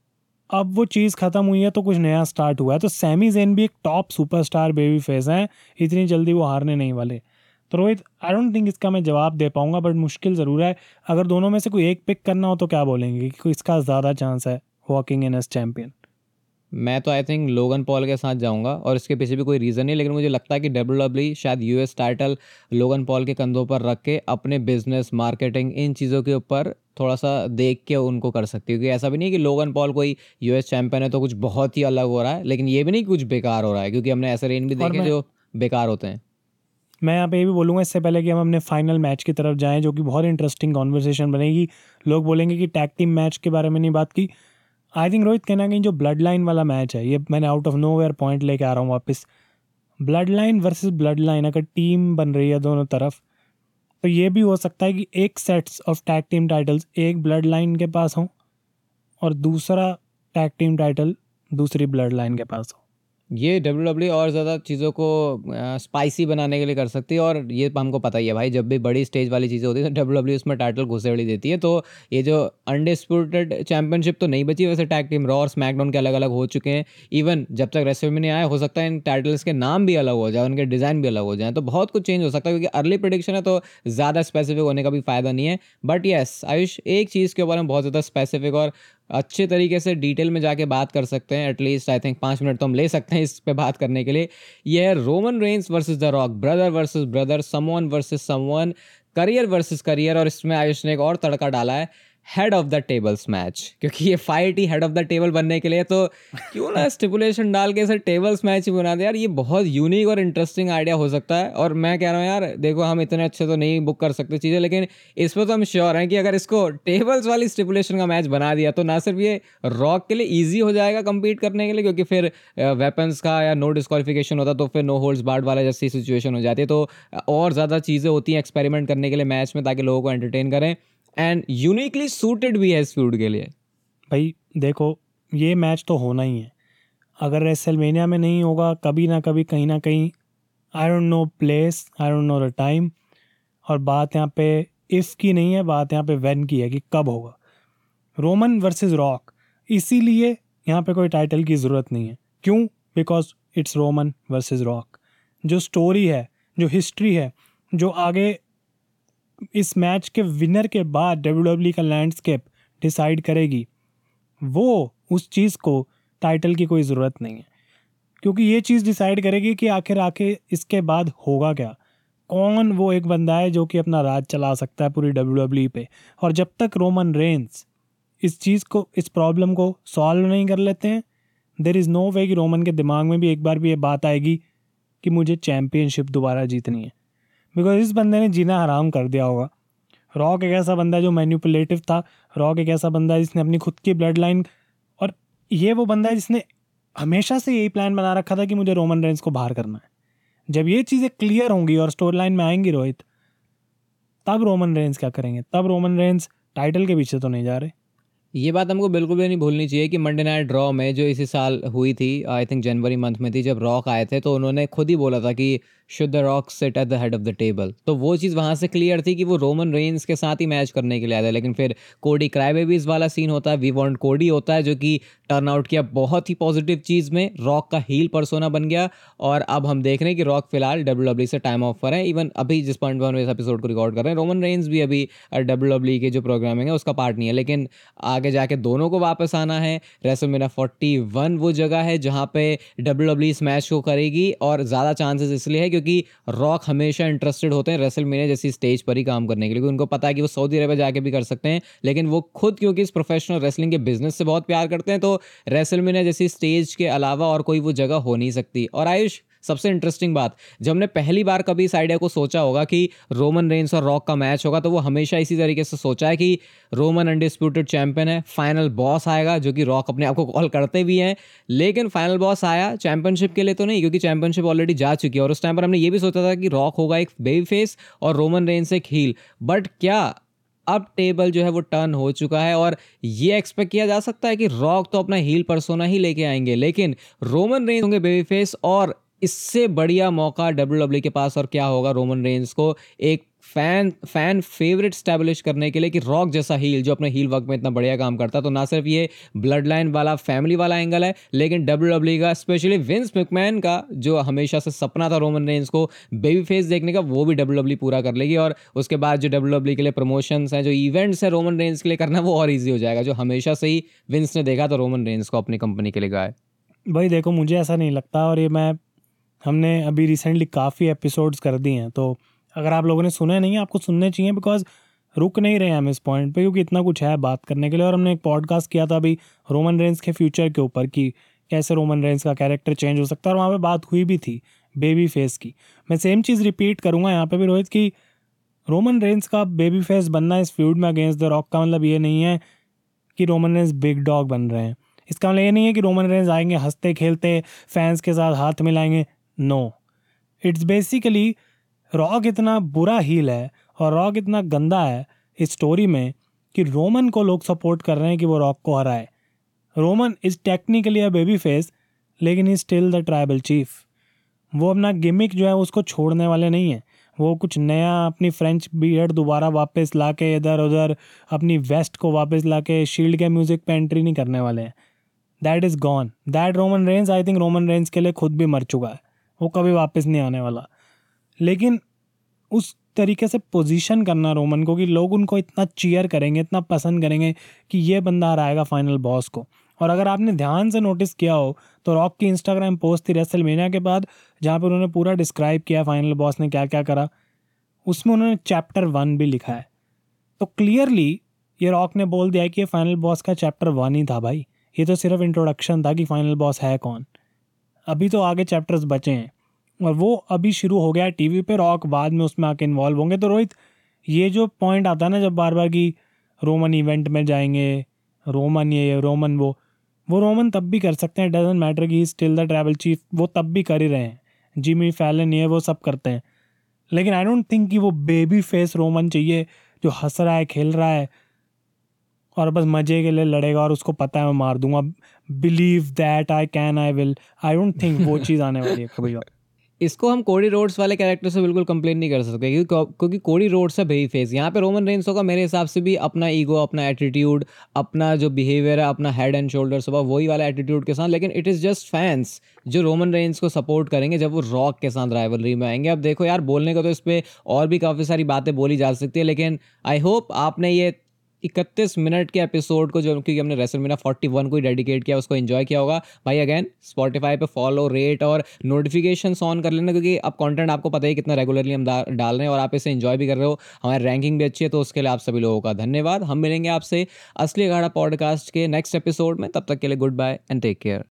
अब वो चीज़ ख़त्म हुई है तो कुछ नया स्टार्ट हुआ है। तो सैमी ज़ेन भी एक टॉप सुपरस्टार बेबी फेस हैं, इतनी जल्दी वो हारने नहीं वाले। तो रोहित, आई डोंट थिंक इसका मैं जवाब दे पाऊंगा, बट मुश्किल ज़रूर है। अगर दोनों में से कोई एक पिक करना हो तो क्या बोलेंगे कि इसका ज़्यादा चांस है वॉकिंग इन एज चैम्पियन? मैं तो आई थिंक लोगन पॉल के साथ जाऊंगा और इसके पीछे भी कोई रीज़न नहीं, लेकिन मुझे लगता है कि डब्ल्यू डब्ल्यू ई शायद यूएस टाइटल लोगन पॉल के कंधों पर रख के अपने बिजनेस, मार्केटिंग, इन चीज़ों के ऊपर थोड़ा सा देख के उनको कर सकती है। क्योंकि ऐसा भी नहीं है कि लोगन पॉल कोई यूएस चैंपियन है तो कुछ बहुत ही अलग हो रहा है, लेकिन ये भी नहीं कि कुछ बेकार हो रहा है, क्योंकि हमने ऐसे रेन भी और देखे मैं जो बेकार होते हैं। मैं यहाँ पे ये भी बोलूँगा इससे पहले कि हम अपने फाइनल मैच की तरफ जाएं, जो कि बहुत इंटरेस्टिंग कॉन्वर्सेशन बनेगी। लोग बोलेंगे कि टैग टीम मैच के बारे में नहीं बात की। आई थिंक रोहित, कहना कहीं जो ब्लड लाइन वाला मैच है, ये मैंने out of nowhere point लेके आ रहा हूँ वापस। Bloodline versus bloodline, अगर टीम बन रही है दोनों तरफ, तो ये भी हो सकता है कि एक sets of tag team titles एक ब्लड लाइन के पास हों और दूसरा टैग टीम टाइटल दूसरी ब्लड लाइन के पास हो। ये डब्ल्यू डब्ल्यू और ज़्यादा चीज़ों को स्पाइसी बनाने के लिए कर सकती है, और ये हमको पता ही है भाई, जब भी बड़ी स्टेज वाली चीज़ें होती है तो डब्ल्यू डब्ल्यू उसमें टाइटल घुसेड़ी देती है। तो ये जो अनडिस्प्यूटेड चैंपियनशिप तो नहीं बची, वैसे टैग टीम रॉ और स्मैकडाउन के अलग अलग हो चुके हैं। इवन जब तक रेसलमेनिया आया, हो सकता है इन टाइटल्स के नाम भी अलग हो जाए, उनके डिज़ाइन भी अलग हो जाए, तो बहुत कुछ चेंज हो सकता है। क्योंकि अर्ली प्रेडिक्शन है तो ज़्यादा स्पेसिफिक होने का भी फ़ायदा नहीं है। बट येस आयुष, एक चीज़ के बारे में बहुत ज़्यादा स्पेसिफिक और अच्छे तरीके से डिटेल में जाके बात कर सकते हैं। एटलीस्ट आई थिंक पाँच मिनट तो हम ले सकते हैं इस पे बात करने के लिए। ये है Roman Reigns versus the Rock, brother versus brother, someone versus someone, career versus career. और इसमें आयुष ने एक और तड़का डाला है, head of the tables match, क्योंकि ये फाइट ही हेड ऑफ द टेबल बनने के लिए, तो क्यों ना स्टिपुलेशन डाल के इसे टेबल्स मैच ही बना दे यार। ये बहुत यूनिक और इंटरेस्टिंग आइडिया हो सकता है। और मैं कह रहा हूँ यार, देखो हम इतने अच्छे तो नहीं बुक कर सकते चीज़ें, लेकिन इस पर तो हम श्योर हैं कि अगर इसको टेबल्स वाली स्टिपुलेशन का मैच बना दिया तो ना सिर्फ ये रॉक के लिए ईजी हो जाएगा कम्पीट करने के लिए, क्योंकि फिर वेपन्स का या नो डिस्क्वालिफिकेशन होता तो फिर नो होल्ड्स बार्ड वाला जैसी सिचुएशन हो जाती है। तो और ज़्यादा चीज़ें होती हैं एक्सपेरिमेंट करने के लिए मैच में, ताकि लोगों को एंटरटेन करें, एंड यूनिकली सूटेड भी है इस फ्यूड के लिए। भाई देखो, ये मैच तो होना ही है। अगर रेसलमेनिया में नहीं होगा, कभी ना कभी कहीं ना कहीं, I don't know place, I don't know the time, और बात यहाँ पे इफ़ की नहीं है, बात यहाँ पे व्हेन की है कि कब होगा। रोमन वर्सेस रॉक, इसीलिए यहाँ पे कोई टाइटल की ज़रूरत नहीं है। क्यों? Because it's Roman versus Rock. जो स्टोरी है, जो हिस्ट्री है, जो आगे इस मैच के विनर के बाद डब्ल्यू डब्ल्यू का लैंडस्केप डिसाइड करेगी, वो उस चीज़ को टाइटल की कोई ज़रूरत नहीं है। क्योंकि ये चीज़ डिसाइड करेगी कि आखिर आके इसके बाद होगा क्या, कौन वो एक बंदा है जो कि अपना राज चला सकता है पूरी डब्ल्यू डब्ल्यू पे। और जब तक रोमन रेंस इस चीज़ को, इस प्रॉब्लम को सॉल्व नहीं कर लेते हैं, देयर इज़ नो वे कि रोमन के दिमाग में भी एक बार भी ये बात आएगी कि मुझे चैम्पियनशिप दोबारा जीतनी है। बिकॉज इस बंदे ने जीना हराम कर दिया होगा। रॉक एक ऐसा बंदा जो मैनिपुलेटिव था। रॉक एक ऐसा बंदा है जिसने अपनी खुद की ब्लड लाइन, और ये वो बंदा है जिसने हमेशा से यही प्लान बना रखा था कि मुझे रोमन रेंस को बाहर करना है। जब ये चीज़ें क्लियर होंगी और स्टोरी लाइन में आएंगी रोहित, तब रोमन रेंस क्या करेंगे। तब रोमन रेंस टाइटल के पीछे तो नहीं जा रहे। ये बात हमको बिल्कुल भी नहीं भूलनी चाहिए कि मंडे नाइट ड्रॉ में जो इसी साल हुई थी, आई थिंक जनवरी मंथ में थी, जब रॉक आए थे, तो उन्होंने खुद ही बोला था कि should the Rock sit at the head of the table. तो वो चीज़ वहाँ से क्लियर थी कि वो रोमन रेंस के साथ ही मैच करने के लिए आया था। लेकिन फिर कोडी क्राईबेबीज वाला सीन होता है, वी वांट कोडी होता है, जो कि टर्न आउट किया बहुत ही पॉजिटिव चीज़ में, रॉक का हील पर्सोना बन गया। और अब हम देख रहे हैं कि रॉक फिलहाल डब्ल्यू डब्ल्यू से टाइम ऑफ पर है। इवन अभी जिस पॉइंट पर हम इस एपिसोड को रिकॉर्ड कर रहे हैं, रोमन रेंस भी अभी डब्ल्यू डब्ल्यू के जो प्रोग्रामिंग है उसका पार्ट नहीं है। लेकिन आगे जाके दोनों को वापस आना है। रेसलमेनिया इकतालीस वो जगह है जहाँ पे डब्ल्यू डब्ल्यू इस मैच को करेगी, और ज़्यादा चांसेस इसलिए है क्योंकि रॉक हमेशा इंटरेस्टेड होते हैं रेसलमेनिया जैसी स्टेज पर ही काम करने के लिए। उनको पता है कि वो सऊदी अरेबिया जाके भी कर सकते हैं, लेकिन वो खुद क्योंकि इस प्रोफेशनल रेसलिंग के बिजनेस से बहुत प्यार करते हैं, तो रेसलमेनिया जैसी स्टेज के अलावा और कोई वो जगह हो नहीं सकती। और आयुष, सबसे इंटरेस्टिंग बात, जब हमने पहली बार कभी इस आइडिया को सोचा होगा कि रोमन रेंस और रॉक का मैच होगा, तो वो हमेशा इसी तरीके से सोचा है कि रोमन अनडिस्प्यूटेड चैंपियन है, फाइनल बॉस आएगा, जो कि रॉक अपने आप को कॉल करते भी हैं। लेकिन फाइनल बॉस आया चैंपियनशिप के लिए तो नहीं, क्योंकि चैंपियनशिप ऑलरेडी जा चुकी है। और उस टाइम पर हमने ये भी सोचा था कि रॉक होगा एक बेबी फेस और रोमन रेंस एक हील। बट क्या अब टेबल जो है वो टर्न हो चुका है, और ये एक्सपेक्ट किया जा सकता है कि रॉक तो अपना हील पर्सोना ही लेके आएंगे, लेकिन रोमन रेंस होंगे बेबी फेस। और इससे बढ़िया मौका डब्ल्यू डब्ल्यू के पास और क्या होगा रोमन रेंस को एक फैन फैन फेवरेट स्टैब्लिश करने के लिए कि रॉक जैसा हील जो अपने हील वर्क में इतना बढ़िया काम करता। तो ना सिर्फ ये ब्लड लाइन वाला फैमिली वाला एंगल है, लेकिन डब्ल्यू डब्ल्यू का, स्पेशली विंस मैकमैन का जो हमेशा से सपना था रोमन रेंस को बेबी फेस देखने का, वो भी डब्ल्यू डब्ल्यू पूरा कर लेगी। और उसके बाद जो डब्ल्यू डब्ल्यू के लिए प्रमोशंस हैं, जो इवेंट्स है रोमन रेंस के लिए करना, वो और ईजी हो जाएगा, जो हमेशा से ही विंस ने देखा तो रोमन रेंस को अपनी कंपनी के लिए गाए। भाई देखो, मुझे ऐसा नहीं लगता, और ये मैं हमने अभी रिसेंटली काफ़ी एपिसोड्स कर दिए हैं, तो अगर आप लोगों ने सुने नहीं, आपको सुनने चाहिए, बिकॉज रुक नहीं रहे हैं हम इस पॉइंट पे, क्योंकि इतना कुछ है बात करने के लिए। और हमने एक पॉडकास्ट किया था अभी रोमन रेंस के फ्यूचर के ऊपर कि कैसे रोमन रेंस का कैरेक्टर चेंज हो सकता है, और वहाँ पे बात हुई भी थी बेबी फेस की। मैं सेम चीज़ रिपीट करूँगा यहाँ पे भी रोहित, कि रोमन रेंस का बेबी फेस बनना इस फ्यूड में अगेंस्ट द रॉक का मतलब ये नहीं है कि रोमन रेंस बिग डॉग बन रहे हैं। इसका मतलब ये नहीं है कि रोमन रेंस आएंगे हंसते खेलते फैंस के साथ हाथ मिलाएंगे। नो, इट्स बेसिकली रॉक इतना बुरा हील है और रॉक इतना गंदा है इस स्टोरी में कि रोमन को लोग सपोर्ट कर रहे हैं कि वो रॉक को हराए। Roman is technically a baby face, लेकिन he still the tribal chief. वो अपना गिमिक जो है उसको छोड़ने वाले नहीं हैं। वो कुछ नया अपनी फ्रेंच बियर्ड दोबारा वापस ला के इधर उधर अपनी वेस्ट को वापस ला के शील्ड के म्यूज़िक पे एंट्री नहीं करने वाले हैं। That is gone, that Roman Reigns, I think Roman Reigns के लिए खुद भी मर चुका है, वो कभी वापस नहीं आने वाला। लेकिन उस तरीके से पोजीशन करना रोमन को कि लोग उनको इतना चीयर करेंगे, इतना पसंद करेंगे कि ये बंदा हराएगा फाइनल बॉस को। और अगर आपने ध्यान से नोटिस किया हो तो रॉक की इंस्टाग्राम पोस्ट थी रेसलमेनिया के बाद, जहाँ पर उन्होंने पूरा डिस्क्राइब किया फाइनल बॉस ने क्या क्या करा, उसमें उन्होंने चैप्टर वन भी लिखा है। तो क्लियरली ये रॉक ने बोल दिया है कि ये फाइनल बॉस का चैप्टर वन ही था भाई, ये तो सिर्फ इंट्रोडक्शन था कि फाइनल बॉस है कौन। अभी तो आगे चैप्टर्स बचे हैं और वो अभी शुरू हो गया है टीवी पे, रॉक बाद में उसमें आके इन्वॉल्व होंगे। तो रोहित, ये जो पॉइंट आता है ना जब बार बार कि रोमन इवेंट में जाएंगे, रोमन ये रोमन वो वो रोमन तब भी कर सकते हैं, डजेंट मैटर कि स्टिल द ट्राइबल चीफ, वो तब भी कर ही रहे हैं। जिमी फैलन ये वो सब करते हैं, लेकिन आई डोंट थिंक कि वो बेबी फेस रोमन चाहिए जो हंस रहा है, खेल रहा है और बस मजे के लिए लड़ेगा और उसको पता है मैं मार दूंगा, believe that I can I will. I don't think वो चीज़ आने वाली है कभी। इसको हम कोडी रोड्स वाले कैरेक्टर से बिल्कुल कंप्लेन नहीं कर सकते, क्योंकि क्योंकि कोडी रोड्स है बेबी फेस। यहाँ पे रोमन रेंस होगा मेरे हिसाब से भी अपना ईगो, अपना एटीट्यूड, अपना जो बिहेवियर है, अपना हेड एंड शोल्डर्स होगा वही वाला एटीट्यूड के साथ। लेकिन इट इज़ जस्ट फैंस जो रोमन रेंस को सपोर्ट करेंगे जब वो रॉक के साथ राइवलरी में आएंगे। अब देखो यार, बोलने को तो इस पर और भी काफ़ी सारी बातें बोली जा सकती है, लेकिन आई होप आपने ये इकतीस मिनट के एपिसोड को, जो क्योंकि हमने रेसलमेनिया इकतालीस को ही डेडिकेट किया, उसको एंजॉय किया होगा भाई। अगेन स्पॉटिफाई पे फॉलो, रेट और नोटिफिकेशंस ऑन कर लेना, क्योंकि अब कंटेंट आपको पता ही कितना रेगुलरली हम डाल रहे हैं और आप इसे एंजॉय भी कर रहे हो। हमारी रैंकिंग भी अच्छी है, तो उसके लिए आप सभी लोगों का धन्यवाद। हम मिलेंगे आपसे असली अखाड़ा पॉडकास्ट के नेक्स्ट एपिसोड में, तब तक के लिए good bye and take care.